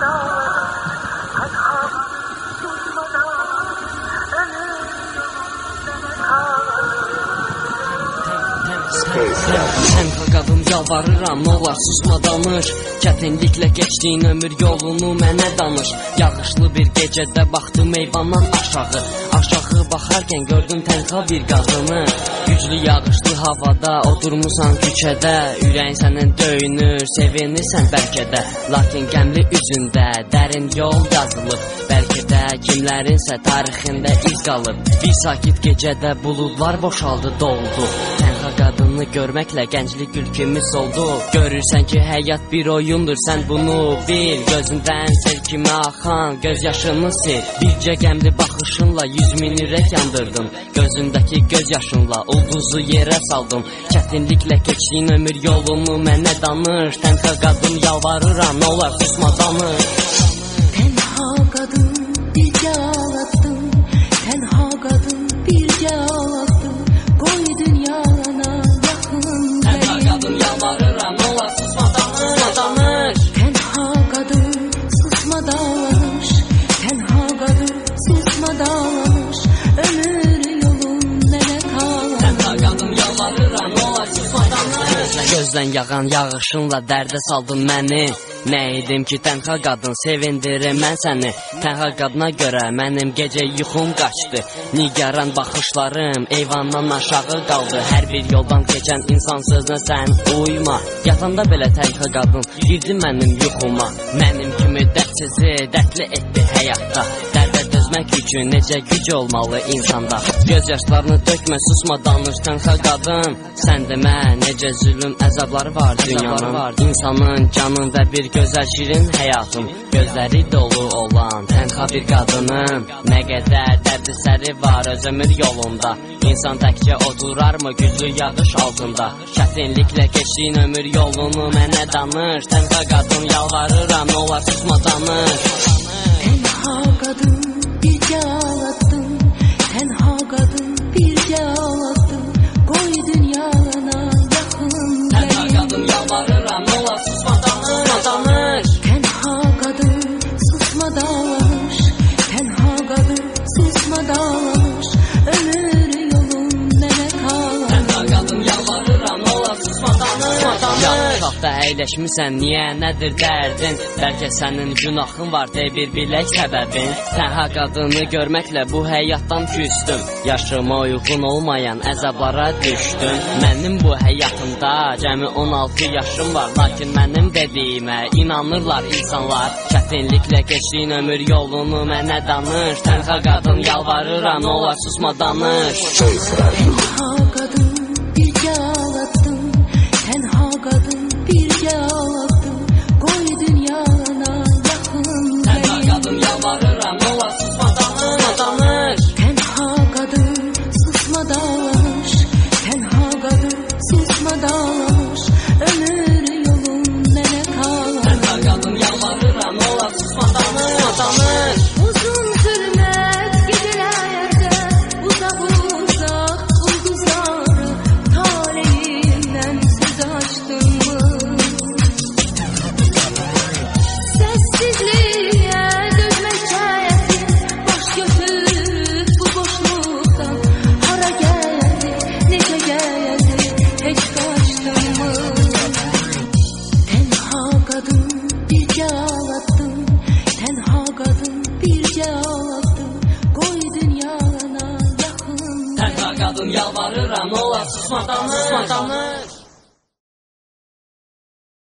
Tənha qadın yalvarıram, nə olar susma danış. Çətinliklə keçdiyin ömür yolunu mənə danış. Yağışlı bir gecədə baxdım eyvandan aşağı. Aşağı baxarkən gördüm tənha bir qadını. Güclü yağışlı havada oturmusan küçədə. Ürəyin sənin döyünür, sevinirsən bəlkə də. Lakin qəmli üzündə dərin yol yazılıb. Bəlkə də kimlərinsə tarixində iz qalıb. Bir sakit gecədə buludlar boşaldı, doldu. Tənha qadını görməklə gənclik gül kimi soldu. Görürsən ki həyat bir oyundur, sən bunu bil. Gözündən sel kimi axan göz yaşını sil. Bircə qəmli baxışınla 100.000 ürək yandırdın. Gözündəki göz yaşınla ulduzu yerə saldım. Çətinliklə keçdiyin ömür yolunu mənə danış. Tənha qadın yalvarıram, nə olar susma danış. Tənha qadın bircə ağlatdım. Tənha qadın bircə ağlatdım. Qoy dünyana yaxın Tənha qadın yalvarıram, nə olar susma danış. Tənha qadın susma danış. Tənha qadın susma danış. Ömür yolun mənə qalan. Tənha qadın yalvarıram, nə olar susma danış. Gözdən yağan yağışınla dərdə saldın məni. Nə edim ki tənha qadın, sevindirim mən səni. Tənha qadına görə mənim gecə yuxum qaçdı. Nigaran baxışlarım eyvandan aşağı qaldı. Hər bir yoldan keçən insan sözünə sən uyma. Yatanda belə tənha qadın girdi mənim yuxuma. Mənim kimi dərdsizi dərdli etdi həyatda. Dərdə dözmək üçün necə güc olmalı insanda. Göz yaşlarını dökmə, susma danış tənha qadın. Sən demə necə zülüm əzabları var dünyanın. İnsanın canında bir gözəl şirin həyatım. Gözləri dolu olan tənha bir qadının. Nə qədər dərdi səri var öz ömür yolunda. İnsan təkcə oturarmı güclü yağış altında. Çətinliklə keçdiyin ömür yolunu mənə danış. Tənha qadın yalvarıram, nə olar susma danış. Tənha qadın bircə ağlatdım. Tənha qadın bircə ağlatdım. Qoy dünyana yaxın Tənha qadın yalvarıram, nə olar susma danış. Tənha qadın susma danış. Tənha qadın susma danış. Ömür yolun mənə qalan. Tənha qadın yalvarıram, nə olar susma danış. Yalnızlıqda əyləşmisən, niyə, nədir dərdin? Bəlkə sənin günahın var, de bir bilək səbəbin. Tənha qadını görməklə bu həyatdan küstüm. Yaşıma uyğun olmayan əzablara düşdüm. Mənim bu həyatımda cəmi 16 yaşım var. Lakin mənim dediyimə inanırlar insanlar. Çətinliklə keçdiyin ömür yolunu mənə danış. Tənha qadın yalvarıram, nə olar susma danış. Tənha qadın bircə ağlatdım. Tənha qadın bircə ağlatdım. Qoy dünyana yaxın Tənha qadın yalvarıram, nə olar susma danış. Tənha qadın susma danış. Tənha qadın susma danış. Ömür yolun mənə qalan. Tənha qadın yalvarıram, nə olar susma danış. Uzun sürməz gecələrdə uzaq ulduzları taleyimdən söz açdımı? Səssizliyə dözmək çəyətim baş götürüb bu boşluqdan. Hara gəldi, necə gəldi, heç qaçdımı? Tənha qadın bircə ağlatdım. Tənha qadın bircə ağlatdım. Qoy dünyana yaxın Tənha qadın yalvarıram, nə olar susma danış.